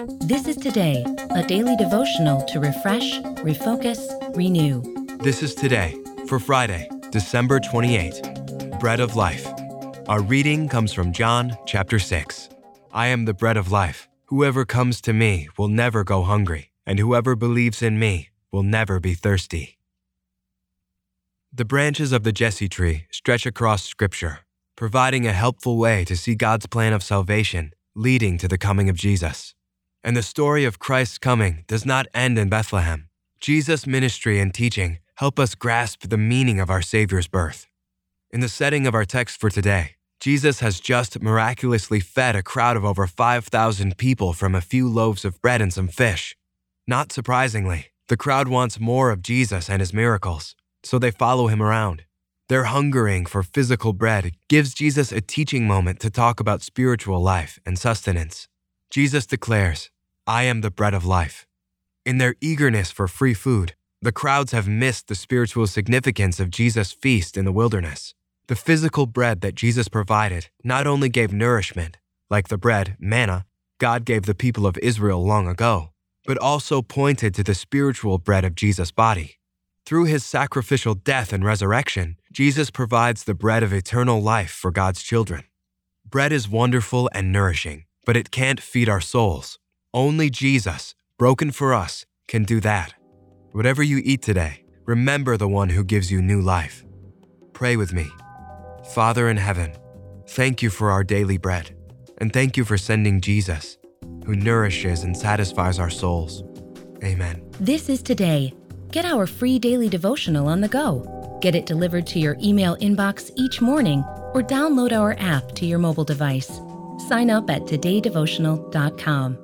This is Today, a daily devotional to refresh, refocus, renew. This is Today for Friday, December 28. Bread of Life. Our reading comes from John chapter 6. I am the bread of life. Whoever comes to me will never go hungry, and whoever believes in me will never be thirsty. The branches of the Jesse tree stretch across Scripture, providing a helpful way to see God's plan of salvation leading to the coming of Jesus. And the story of Christ's coming does not end in Bethlehem. Jesus' ministry and teaching help us grasp the meaning of our Savior's birth. In the setting of our text for today, Jesus has just miraculously fed a crowd of over 5,000 people from a few loaves of bread and some fish. Not surprisingly, the crowd wants more of Jesus and his miracles, so they follow him around. Their hungering for physical bread gives Jesus a teaching moment to talk about spiritual life and sustenance. Jesus declares, I am the bread of life. In their eagerness for free food, the crowds have missed the spiritual significance of Jesus' feast in the wilderness. The physical bread that Jesus provided not only gave nourishment, like the bread, manna, God gave the people of Israel long ago, but also pointed to the spiritual bread of Jesus' body. Through his sacrificial death and resurrection, Jesus provides the bread of eternal life for God's children. Bread is wonderful and nourishing, but it can't feed our souls. Only Jesus, broken for us, can do that. Whatever you eat today, remember the one who gives you new life. Pray with me. Father in heaven, thank you for our daily bread, and thank you for sending Jesus, who nourishes and satisfies our souls. Amen. This is Today. Get our free daily devotional on the go. Get it delivered to your email inbox each morning or download our app to your mobile device. Sign up at todaydevotional.com.